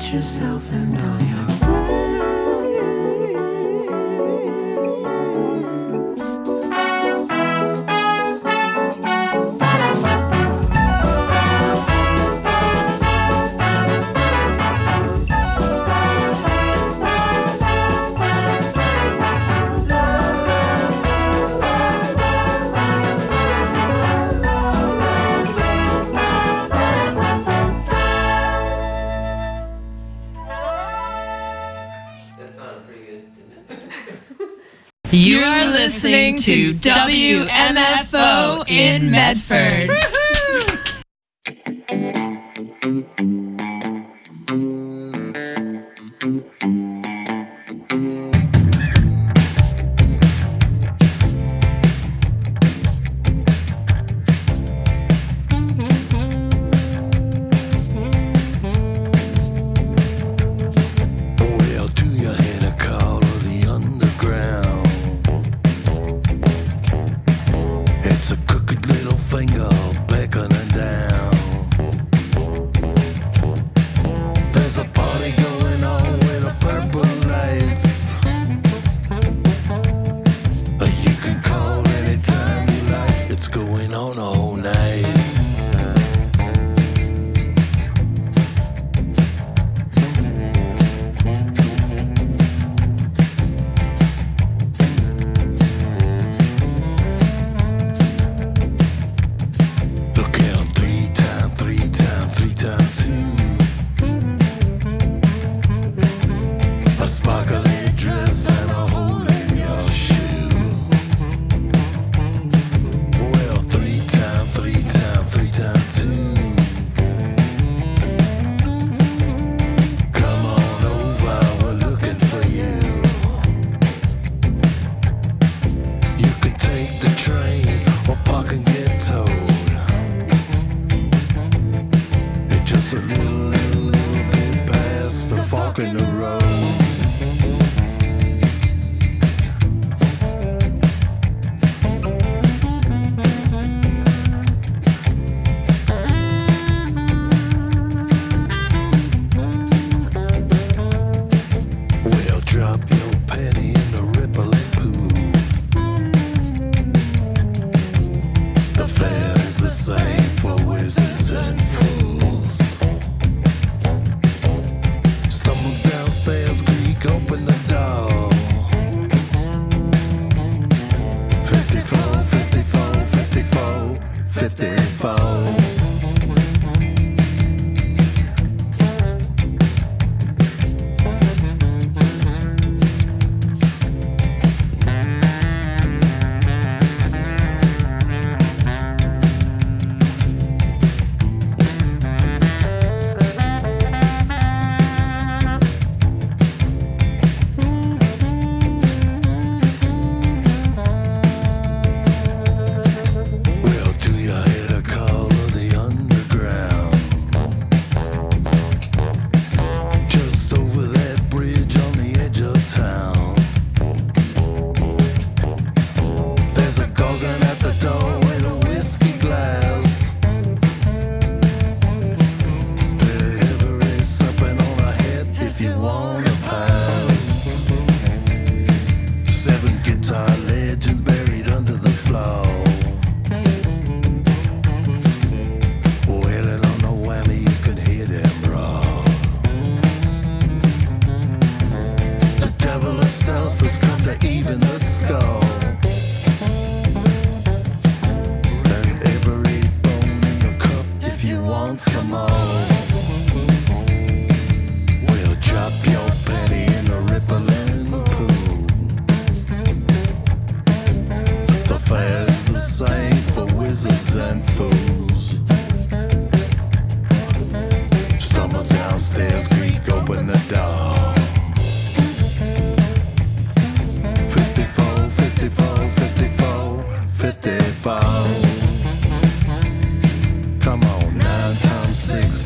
Get yourself and all your You are listening to WMFO in Medford. Come on, 9 times 6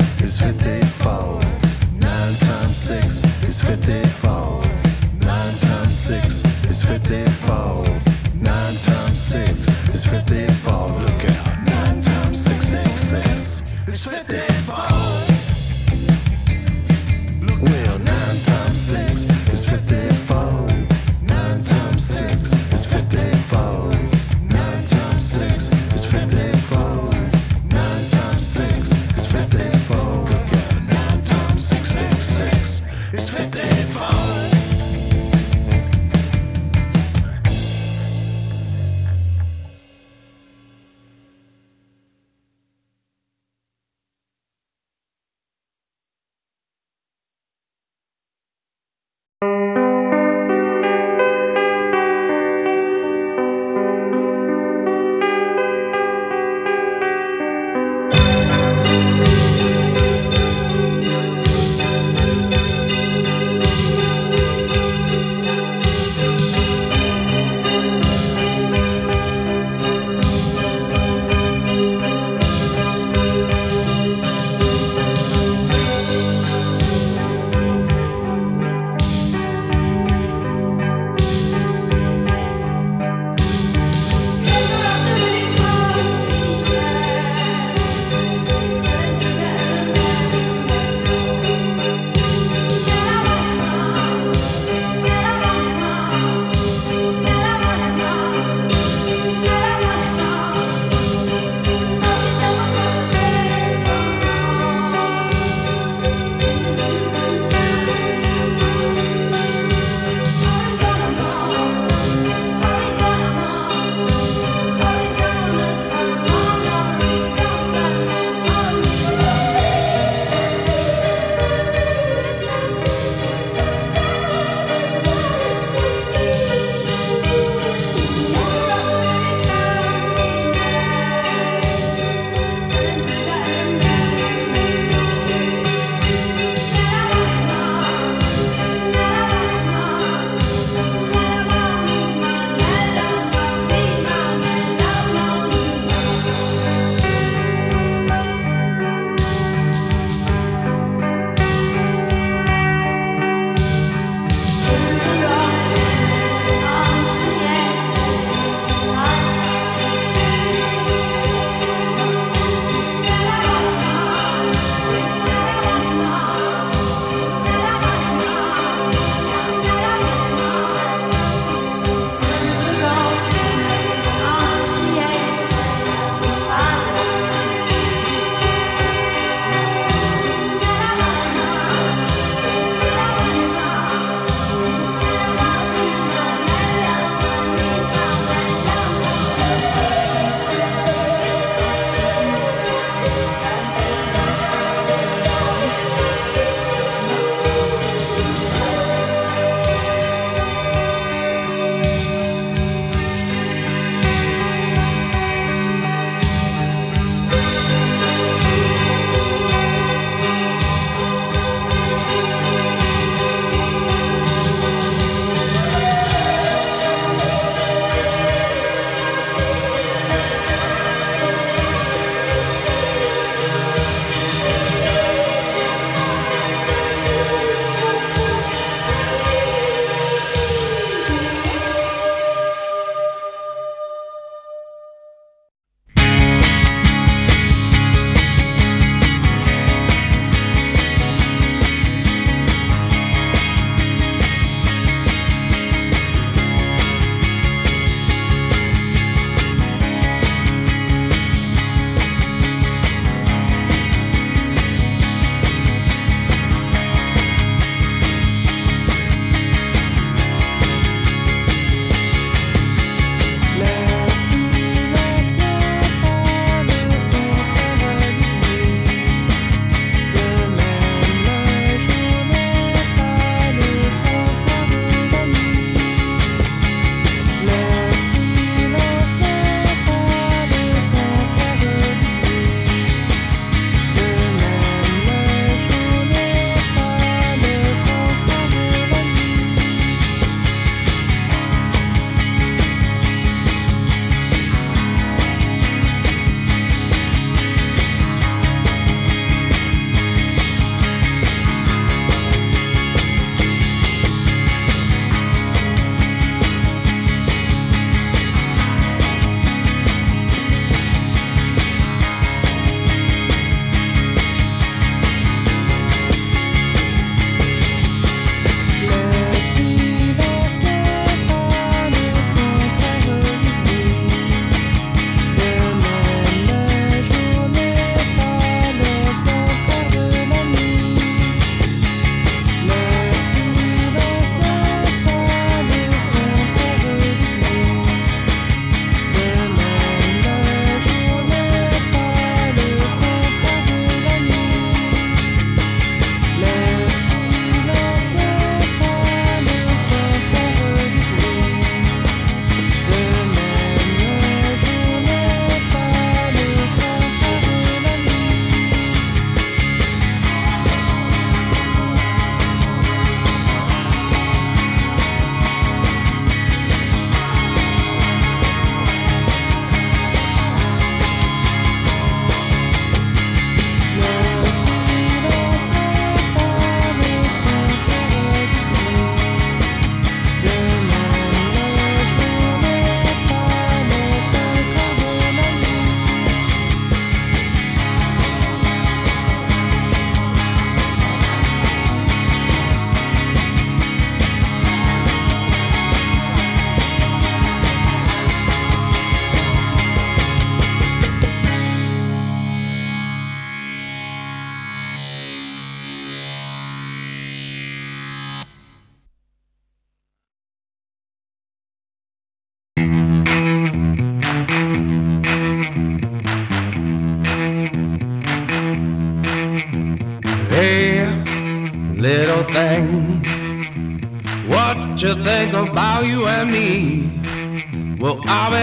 Hey, little thing, what you think about you and me? Well, I've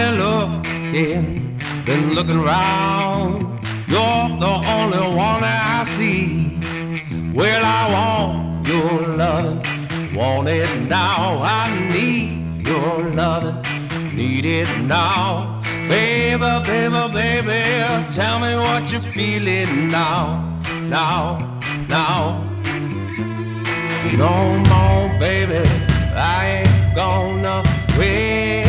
been looking around. You're the only one that I see. Well, I want your loving, want it now. I need your loving, need it now. Baby, baby, baby, tell me what you're feeling now, now, now. Come on, baby, I ain't gonna wait.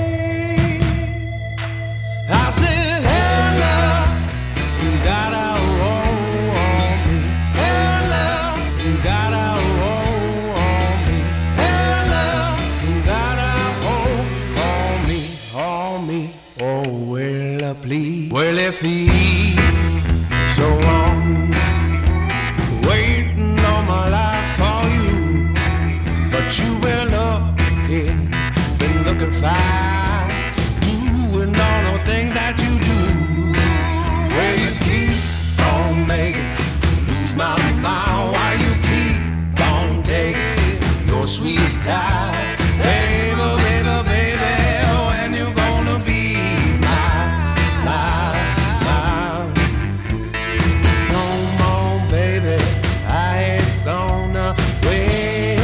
I said, hey, love, you gotta roll on me. Hey, love, you gotta roll on me. Hey, love, you gotta hold on me, oh, well, please. Well, if he's so long, waiting all my life for you, but you been looking fine, doing all the things that you do. Well, you keep on making lose my mind, while you keep on taking your sweet time. Baby, baby, baby, when you gonna be mine, mine, mine? Come on, baby, I ain't gonna wait.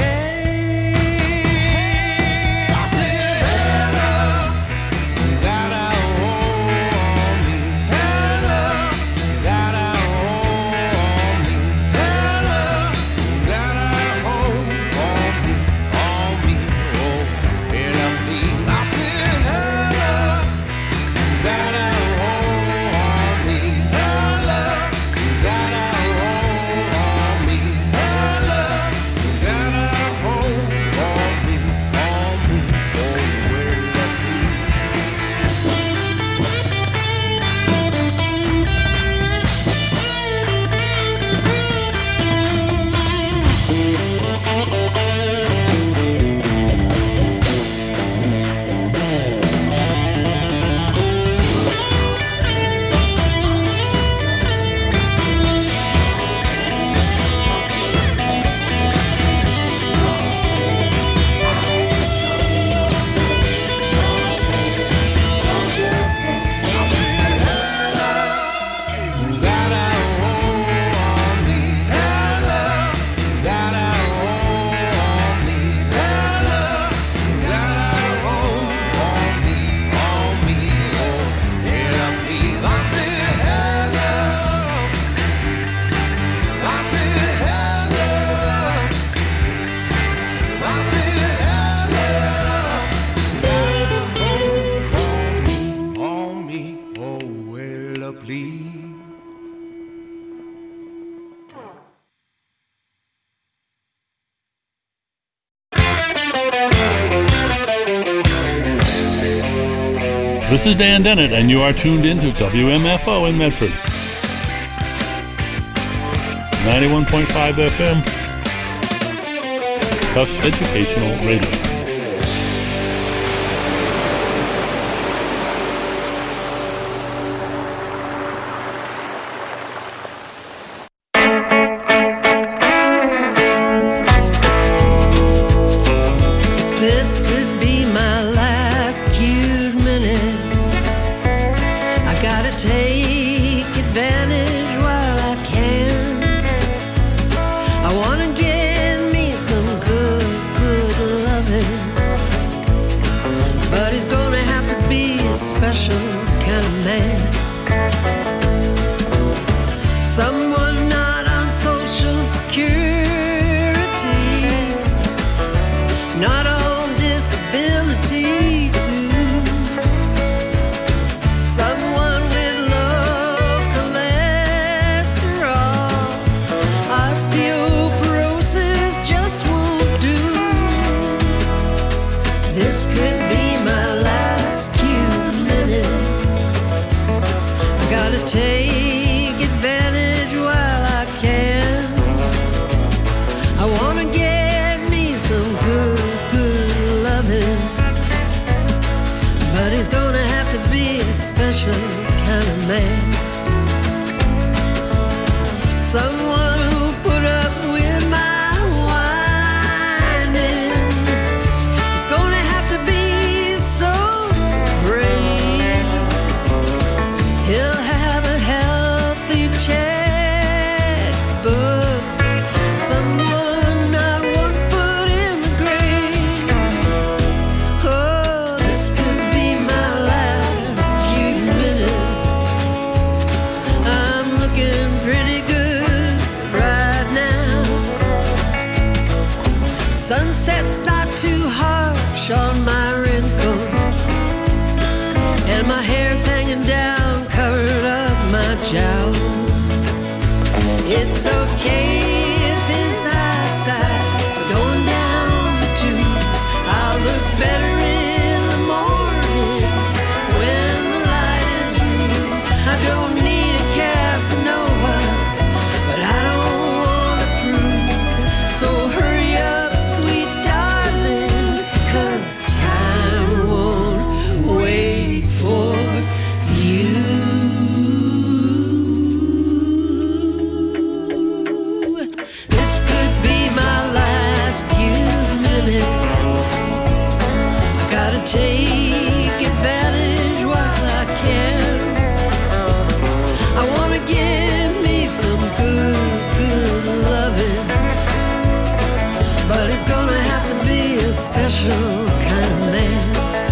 I said, hey, love, you gotta hold on me. Hey, love, you gotta hold on me. Hey, love, you gotta hold on me, oh, and I'm pleased. I said, hey, love, you gotta hold on me. Hey, love, you gotta hold on me. Hey, love, you gotta hold on me, oh, where that This is Dan Dennett, and you are tuned into WMFO in Medford. 91.5 FM, Tufts Educational Radio. This could be my last cute minute. I gotta take advantage while I can. I wanna get me some good loving, but he's gonna have to be a special kind of man. Someone not on Social Security, not on disability too. Someone with low cholesterol, osteoporosis just won't do. This could be my last cute minute. I gotta take advantage while I can. I wanna get me some good loving, but he's gonna have to be a special kind of man. Someone who put pretty good right now. Sunset's not too harsh on my wrinkles, and my hair's hanging down, covered up my jowls. It's okay if his eyesight's going down the tubes. I'll look better in the morning when the light is through. I don't need a Casanova, but I don't want to prove. So hurry up, sweet darling, 'cause time won't wait for you. This could be my last cute minute. I gotta take advantage while I can. I wanna get me some good loving, but it's gonna have to be a special kind of man.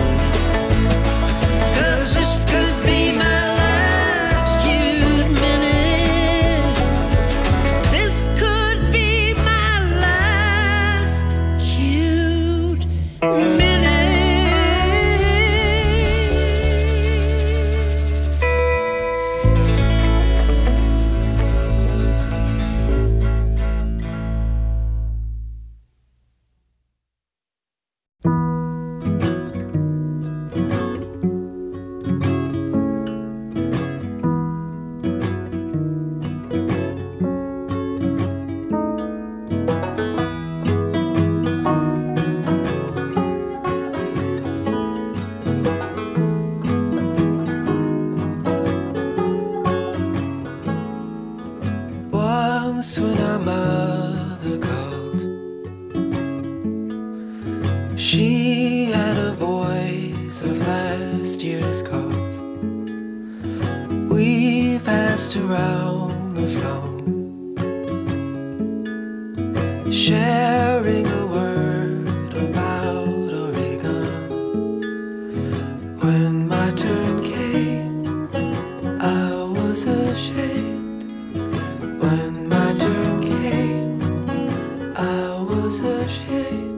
'Cause this could be my last cute minute. This could be my last cute minute. Once when our mother called, she had a voice of last year's cough. We passed around the phone, sharing a word about Oregon. When my turn came, I was ashamed. When my turn came, I was ashamed.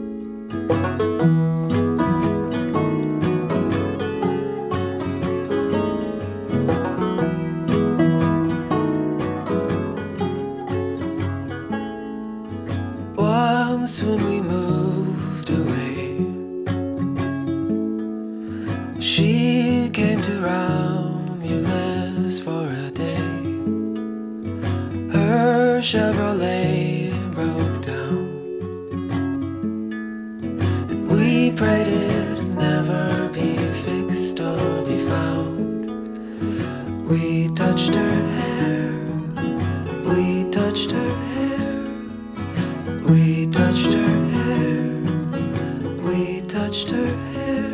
Once when we moved away, she came to Romulus for a day. Her Chevrolet broke down, and we prayed it'd never be fixed or be found. We touched her hair, we touched her hair, we touched her hair, we touched her hair.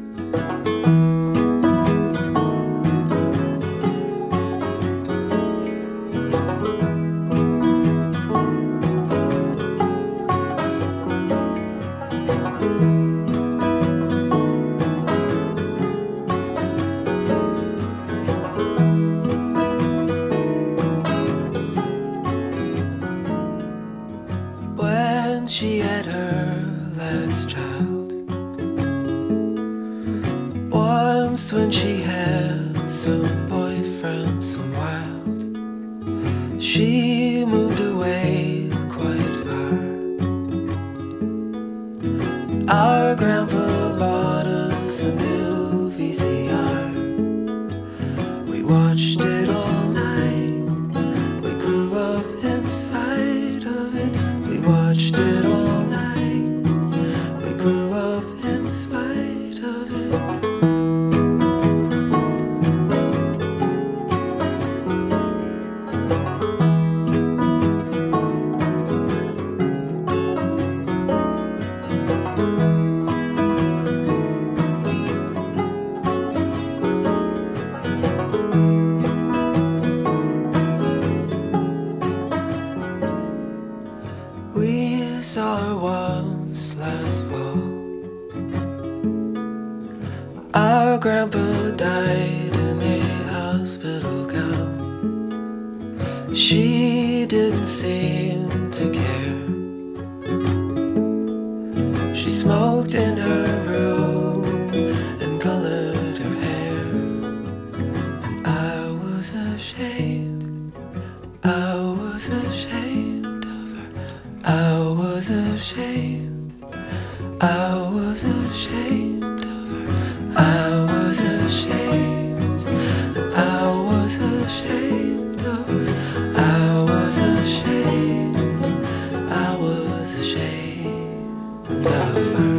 When she had her last child, once when she had some boyfriend, some wild, she moved away quite far. Our grandpa bought us a new VCR. We watched it all night. We grew up in spite of it. We watched it all night. We grew up in spite of it. She didn't seem to care. She smoked in her room and colored her hair. And I was ashamed. I was ashamed of her. I was ashamed. I was ashamed of her. I was ashamed. I was ashamed of her. I was ashamed. I was ashamed of her.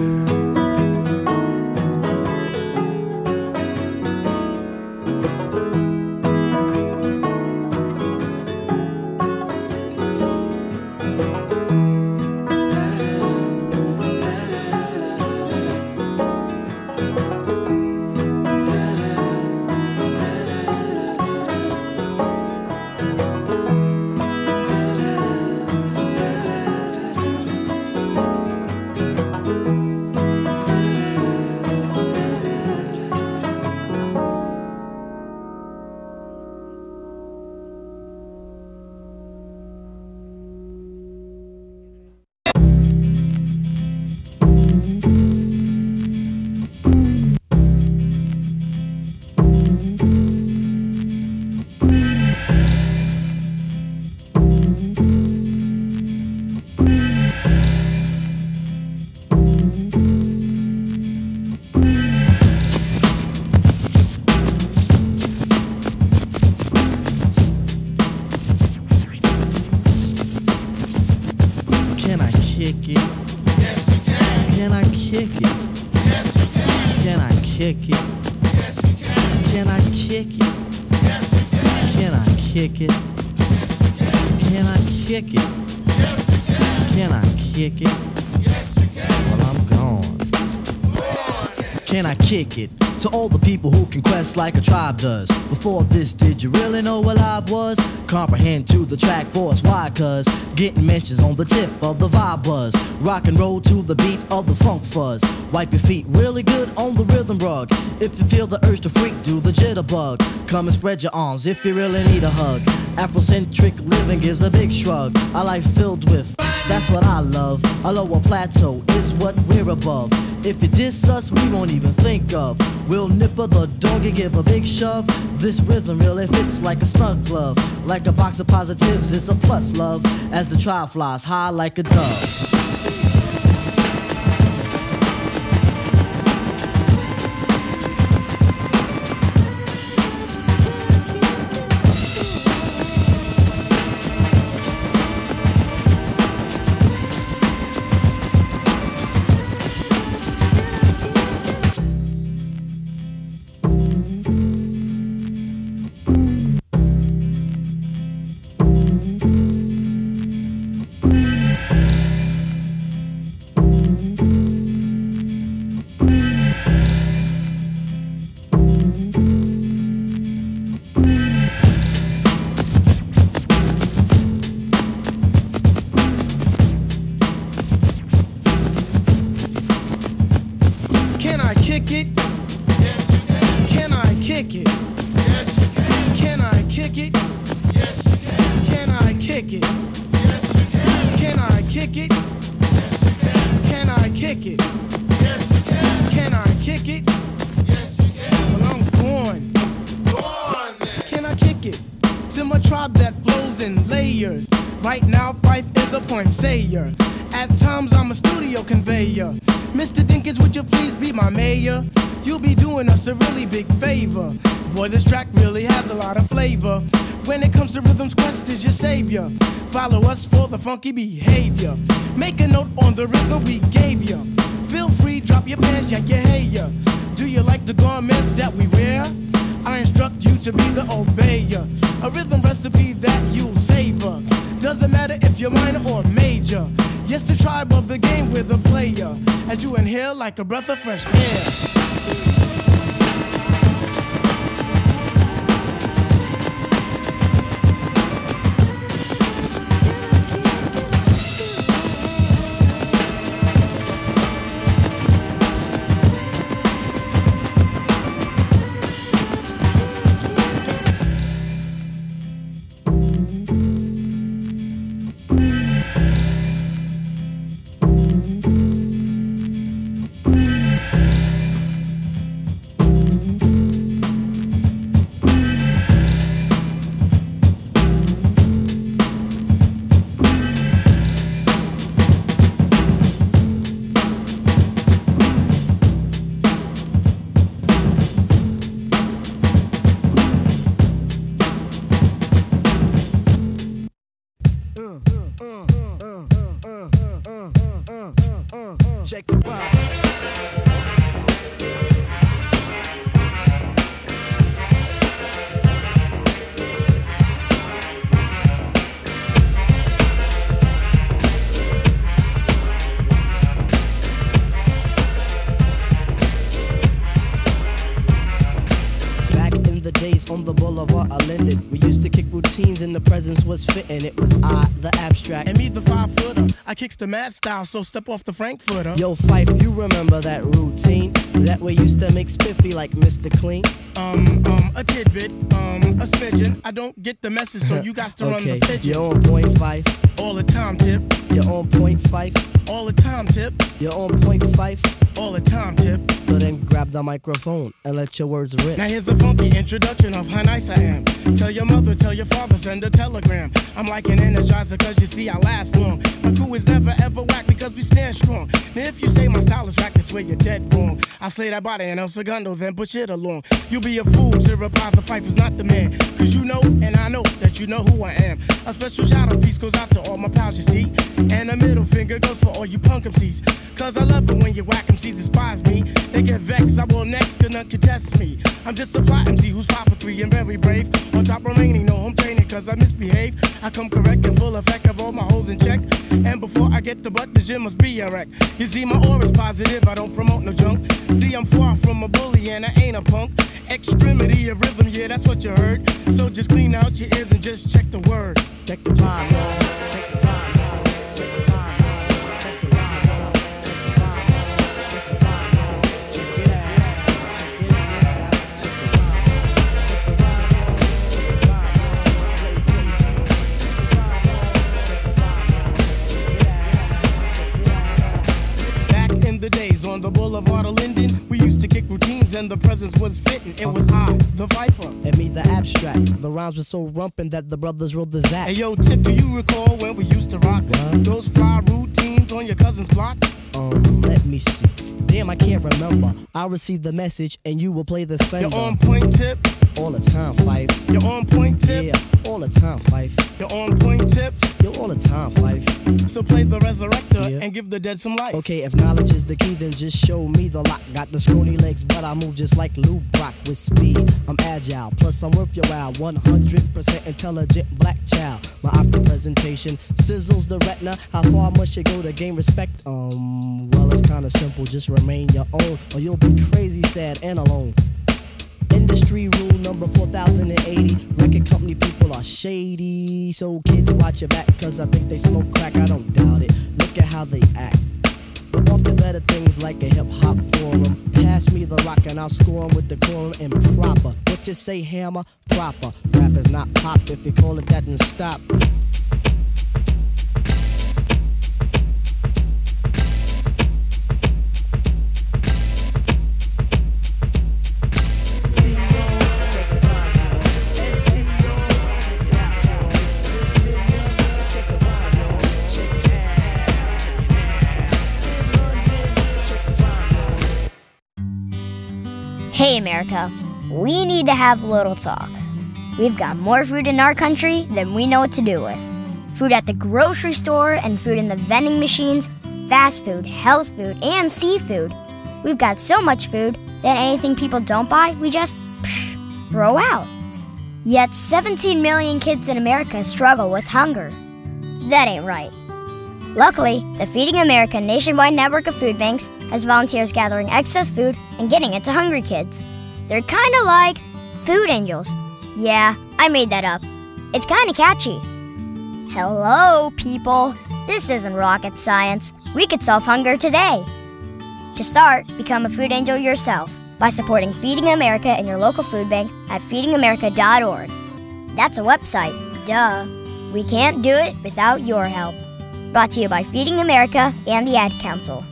Kick it to all the people who can quest like a tribe does. Before this, did you really know what live was? Comprehend to the track force, why? Cause getting mentions on the tip of the vibe buzz. Rock and roll to the beat of the funk fuzz. Wipe your feet really good on the rhythm rug. If you feel the urge to freak, do the jitterbug. Come and spread your arms if you really need a hug. Afrocentric living is a big shrug. A life filled with, that's what I love. A lower plateau is what we're above. If you diss us, we won't even think of. We'll nipper the dog and give a big shove. This rhythm really fits like a snug glove. Like a box of positives, it's a plus love. As the tribe flies high like a dove. Follow us for the funky behavior. Make a note on the rhythm we gave you. Feel free, drop your pants, check your hair. Do you like the garments that we wear? I instruct you to be the obeyer. A rhythm recipe that you'll savor. Doesn't matter if you're minor or major. Yes, the tribe of the game with a player. As you inhale like a breath of fresh air. check the rhyme. Days on the boulevard of Linden, we used to kick routines and the presence was fitting. It was I, the abstract, And me, the 5-footer. I kicks the mad style, so step off the Frankfurter. Yo, Fife, you remember that routine? That we used to make spiffy like Mr. Clean? A tidbit, a smidgen. I don't get the message, so you got to run the pigeon. You're on point, Fife. All the time, tip. You're on point, Fife. All the time, tip. You're on point, Fife. All the time, tip. So then grab the microphone and let your words rip. Now here's a funky introduction of how nice I am. Tell your mother, tell your father, send a telegram. I'm like an energizer, cause you see I last long. My crew is never ever whack because we stand strong. Now if you say my style is whack, that's where you're dead wrong. I slay that body and El Segundo, then push it along. You'll be a fool to reply the fight is not the man. Cause you know, and I know, that you know who I am. A special shout out piece goes out to all my pals, you see. And a middle finger goes for all you punk MCs. Cause I love it when you whack MCs despise me. They get vexed, I will next, cause none can test me. I'm just a fly MC who's 5 for 3 and very brave. On top remaining, no home training cause I misbehave. I come correct and full effect of all my hoes in check. And before I get the butt, the gym must be a wreck. You see my aura's positive, I don't promote no junk. See I'm far from a bully and I ain't a punk. Extremity of rhythm, yeah that's what you heard. So just clean out your ears and just check the word. Check the rhyme, y'all. Check the rhyme, y'all. Check the rhyme, y'all. Check the rhyme, y'all. Check the rhyme, y'all. Check the rhyme, y'all. Check it out. Check it out. Check the rhyme, Back in the days on the boulevard of Linden, we used to kick routines and the presence was fitting. It was I, the Viper. And me, the abstract. The rhymes were so rumpin' that the brothers wrote the Zach. Hey yo, Tip, do you recall when we used to rock those fly routines on your cousin's block? Let me see. Damn, I can't remember. I'll receive the message and you will play the sender. You're on point, Tip. All the time, Fife. You're on point, Tip. Yeah, all the time, Fife. You're on point, Tip. Yo, all the time, Fife. So play the resurrector Yeah. and give the dead some life. Okay, if knowledge is the key, then just show me the lock. Got the scrawny legs, but I move just like Lou Brock with speed. I'm agile, plus I'm worth your while. 100% intelligent black child. My optic presentation sizzles the retina. How far must you go to gain respect? Well, it's kinda simple. Just remain your own, or you'll be crazy, sad, and alone. Industry rule number 4080. Record company people are shady. So kids, watch your back, cause I think they smoke crack. I don't doubt it. Look at how they act. But off to better things like a hip-hop forum. Pass me the rock and I'll score 'em with the quorum and proper. What you say, hammer? Proper. Rap is not pop. If you call it that, then stop. Hey America, we need to have a little talk. We've got more food in our country than we know what to do with. Food at the grocery store and food in the vending machines, fast food, health food, and seafood. We've got so much food that anything people don't buy, we just throw out. Yet 17 million kids in America struggle with hunger. That ain't right. Luckily, the Feeding America nationwide network of food banks has volunteers gathering excess food and getting it to hungry kids. They're kind of like food angels. Yeah, I made that up. It's kind of catchy. Hello, people. This isn't rocket science. We could solve hunger today. To start, become a food angel yourself by supporting Feeding America in your local food bank at feedingamerica.org. That's a website, duh. We can't do it without your help. Brought to you by Feeding America and the Ad Council.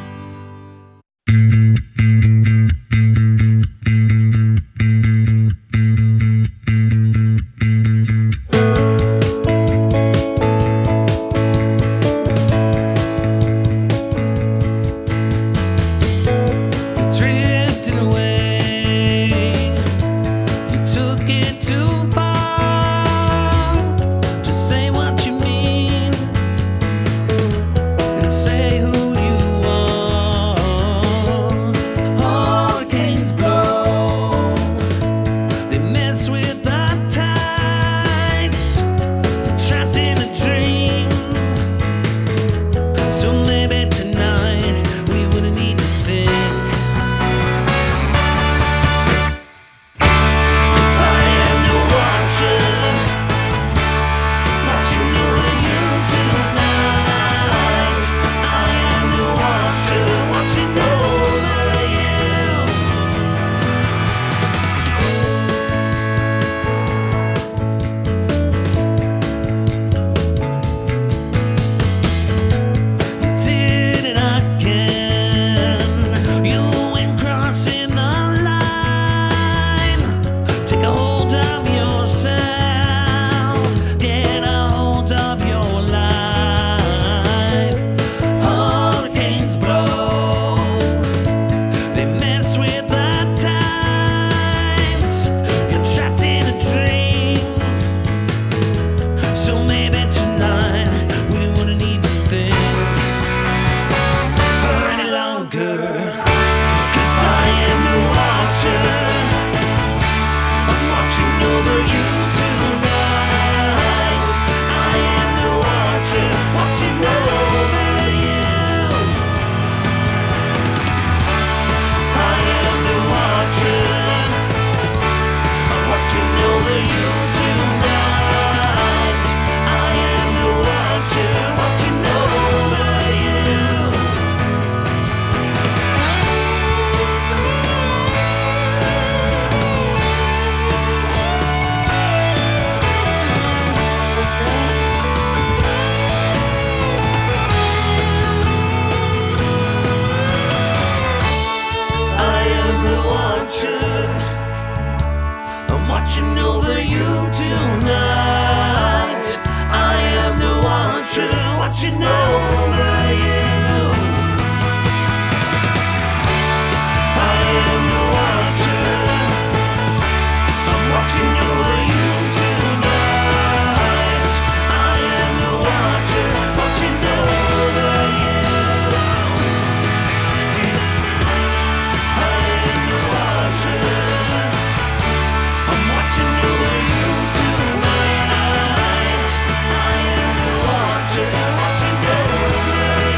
Drifting away, you took it too far. Just say what you mean and say who you watching over you. I am the watcher. I'm watching over you tonight. I am the watcher, watching over you. I am the watcher. I'm watching over you tonight. I am the watcher, watching over you.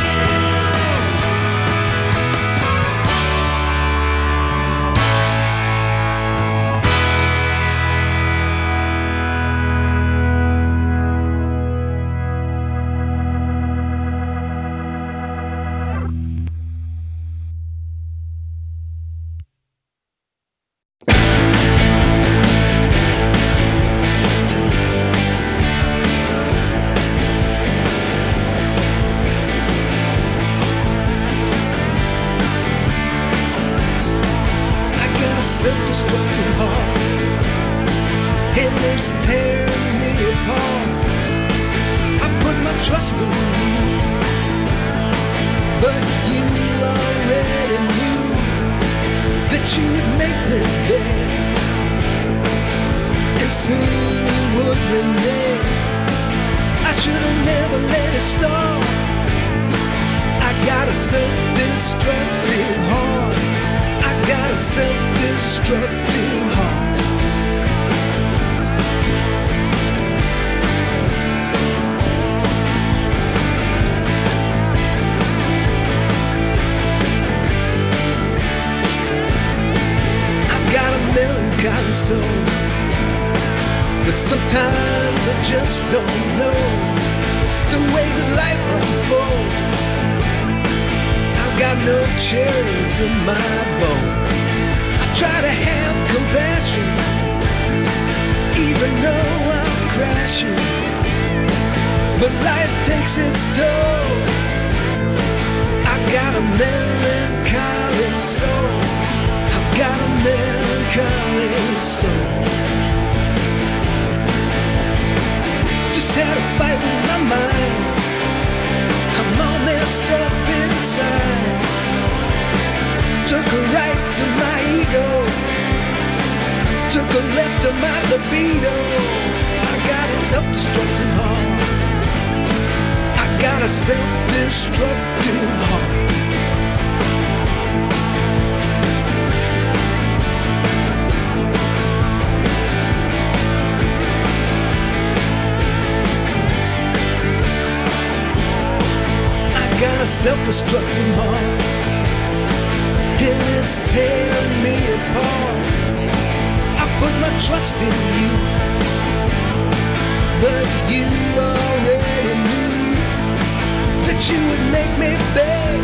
I got a self-destructive heart, and it's tearing me apart. I put my trust in you, but you already knew that you would make me beg, and soon you would renege. I should have never let it start. I got a self-destructive heart. I got a self-destructive heart. I got a melancholy soul, but sometimes I just don't know the way life unfolds. I've got no cherries in my bowl. I try to have compassion, even though I'm crashing, but life takes its toll. I got a melancholy soul. I've got a melancholy soul. Just had a fight with my mind. I'm all messed up inside. Took a right to my ego, took a left to my libido. I got a self-destructive heart. I got a self-destructive heart. I got a self-destructive heart, and it's tearing me apart. I put my trust in you, but you already knew that you would make me beg,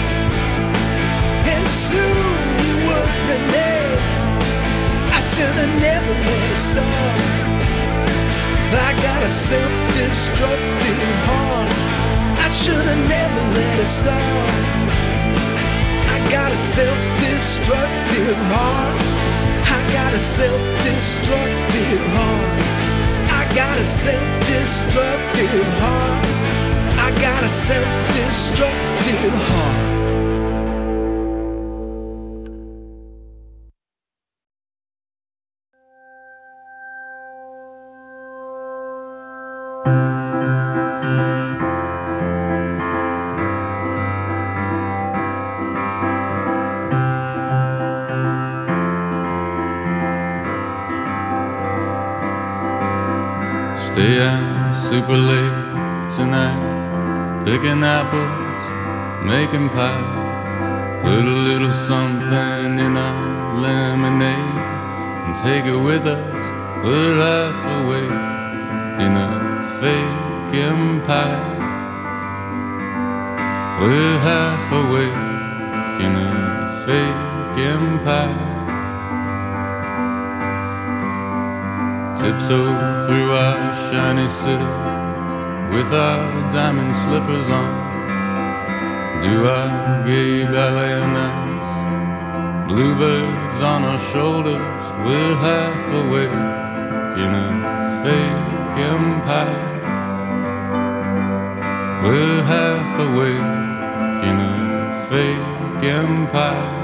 and soon you would renege. I should have never let it start. I got a self-destructive heart. I should have never let it start. I got a self-destructive heart. I got a self-destructive heart. I got a self-destructive heart. I got a self-destructive heart. Stay out super late tonight, picking apples, making pies. Put a little something in our lemonade and take it with us. We're half awake in a fake empire. We're half awake in a fake empire. Tiptoe through our shiny city with our diamond slippers on. Do our gay ballet on ice. Bluebirds on our shoulders. We're half awake in a fake empire. We're half awake in a fake empire.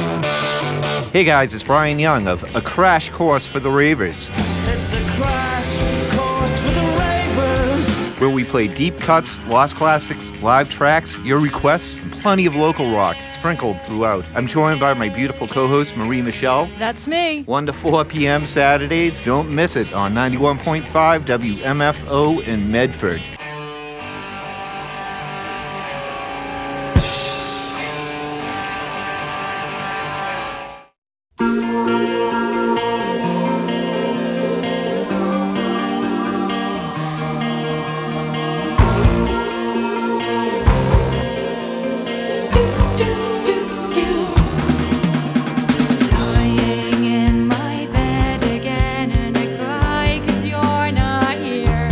Hey guys, it's Brian Young of A Crash Course for the Reavers. It's a crash play deep cuts, lost classics, live tracks, your requests, and plenty of local rock sprinkled throughout. I'm joined by my beautiful co-host, Marie Michelle. That's me. 1 to 4 p.m. Saturdays. Don't miss it on 91.5 WMFO in Medford. Lying in my bed again, and I cry 'cause you're not here.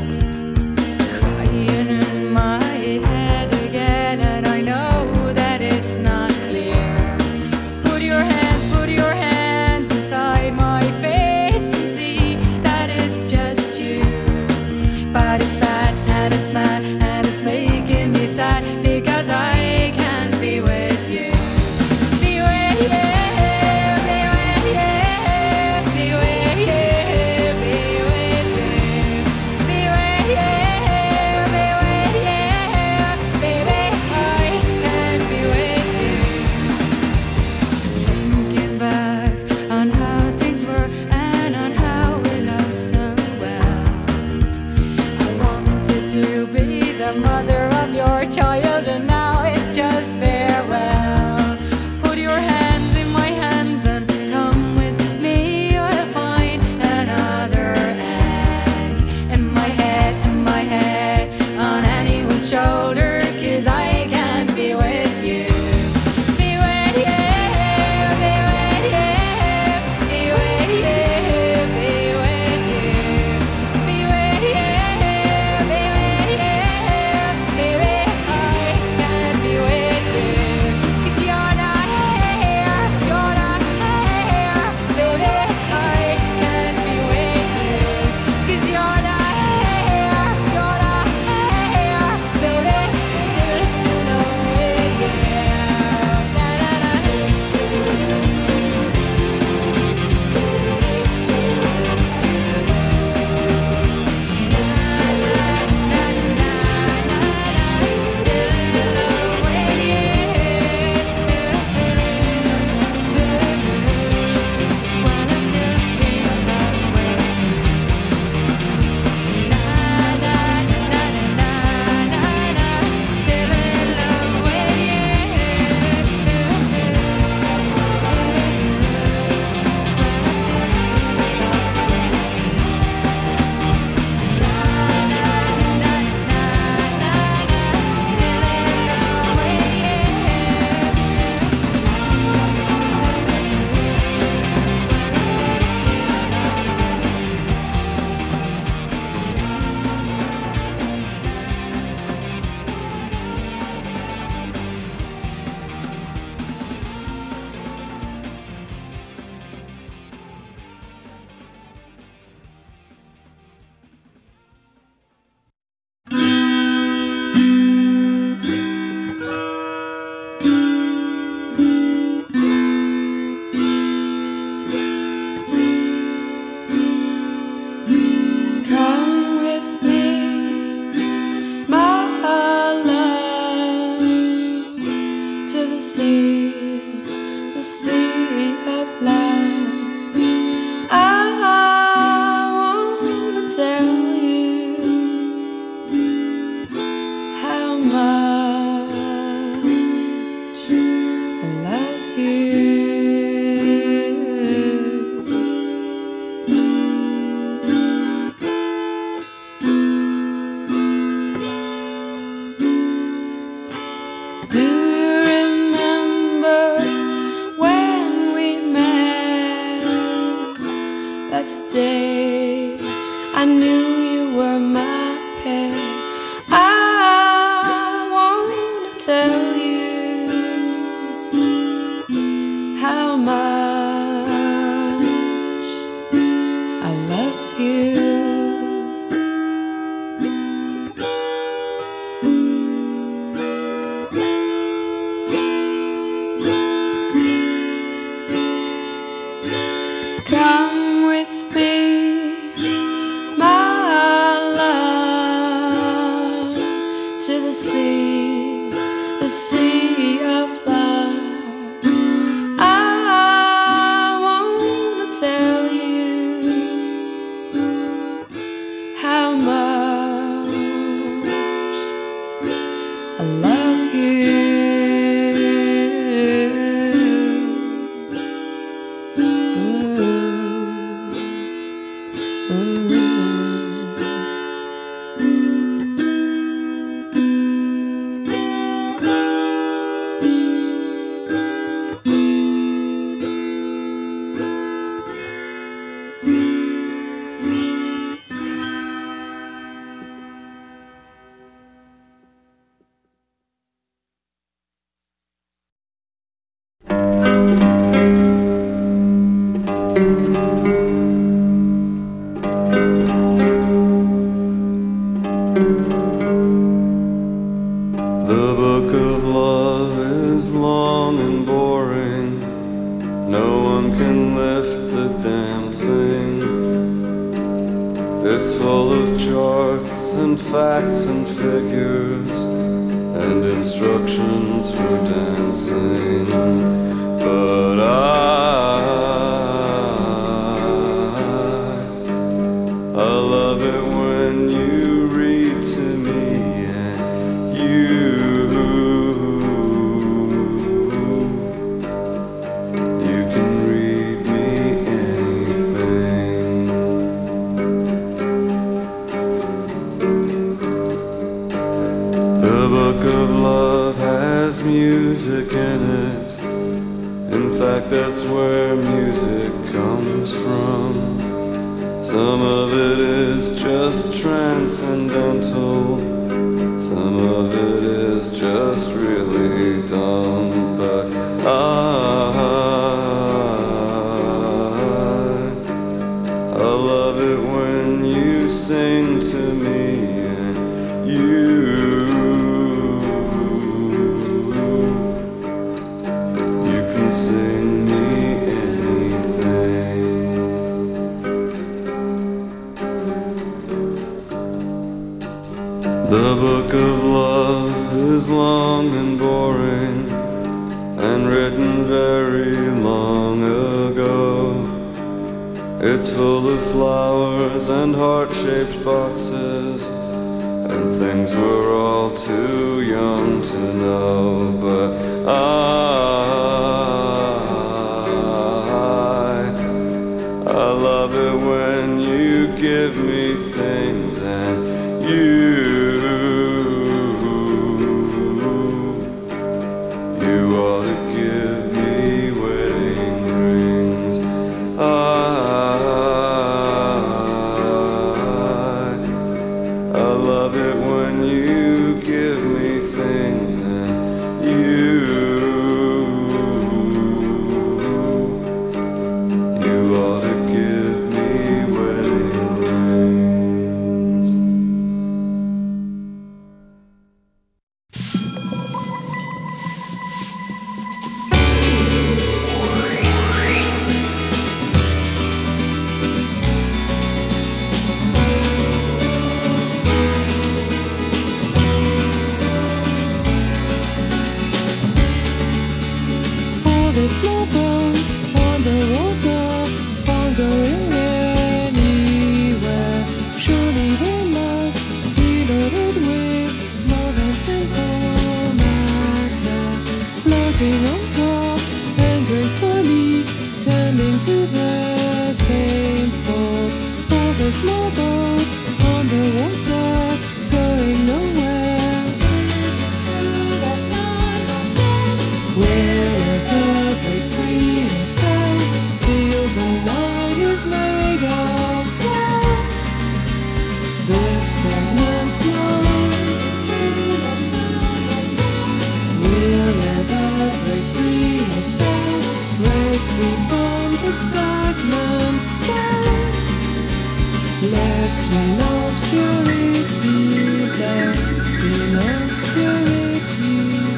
Crying in my head again, and I know that it's not clear. Put your hands inside my face and see that it's just you. But it's bad and it's mad and it's making me sad because I can't be with you. Be with you, be with you, be with you, be with you, be with you, be with you, baby, I can't be with you. Thinking back on how things were and on how we loved so well. I wanted to be the mother of your child, and now it's just farewell. Put your hands in my hands and come with me. You'll find another egg in my head, on anyone's shoulder, 'cause I can't be with you. Be with you, be with you, be with you, be with you, be with you, be with you, baby, I can't be with you. 'Cause you're not here, baby, I can't be with you. 'Cause you're not here, baby, still in love with you. Come with me, my love, to the sea of love. I wanna tell you how much I love you. Do you remember when we met? That's the day I knew you were my pet. I wanna tell you how much I love you. Come with me, my love. The book of love is long and boring. No one can lift the damn thing. It's full of charts and facts and figures and instructions for dancing. But I love it when you read to me and you can read me anything. The book of love has music in it. In fact, that's where music comes from. Some of it is just transcendental. Some of it is just really dumb. But I love it when you sing to me and you can sing me anything. The book of love is long and boring and written very long ago. It's full of flowers and heart-shaped boxes and things we're all too young to know. But I love it when you give me things and you ought to give me wedding rings. I love it when you give me things and you ought to give me wedding rings. All the small boats on the water aren't going anywhere. Surely they must be loaded with more than simple matter, floating on top and gracefully turning to the same port. All the small boats on the water going nowhere. Wherever they free and sail, feel the line is made of gold. The stagnant flows. We'll ever break free and sail, break free from the stagnant gold. Left in obscurity, left in obscurity.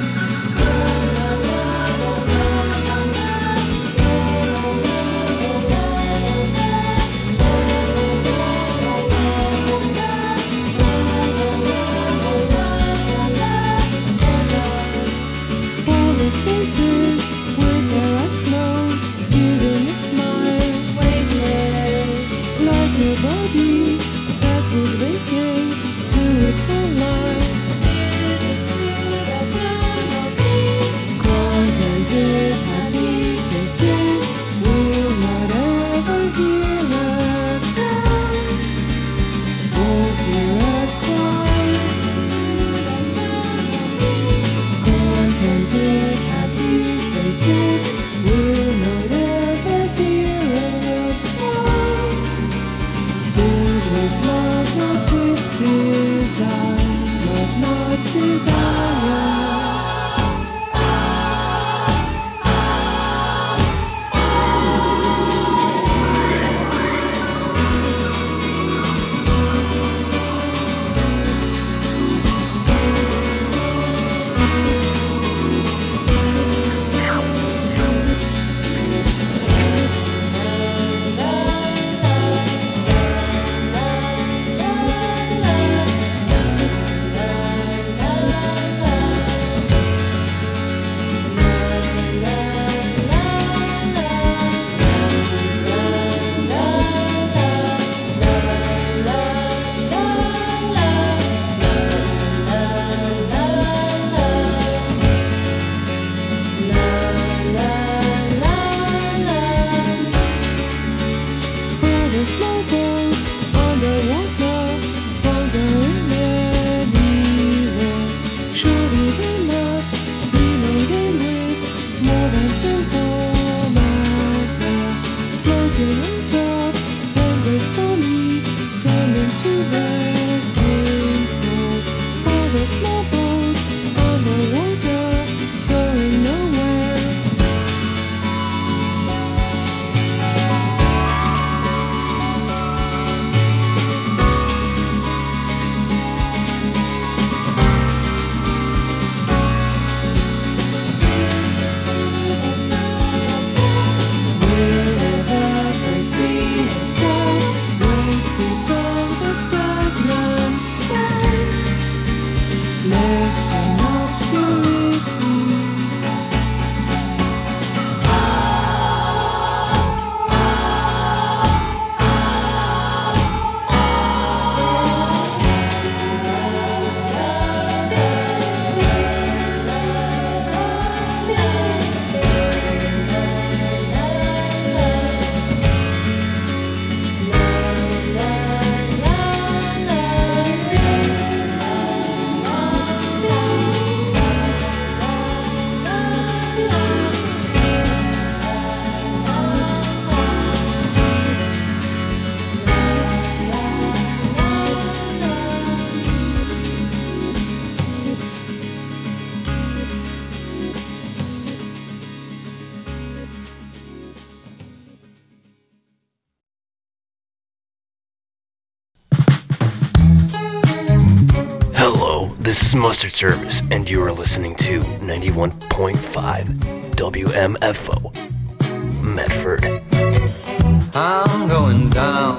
All the faces with their eyes closed, giving a smile, like nobody that would vacate to its own life. Contented, happy faces will not ever hear a cry. This is Mustard Service, and you are listening to 91.5 WMFO, Medford. I'm going down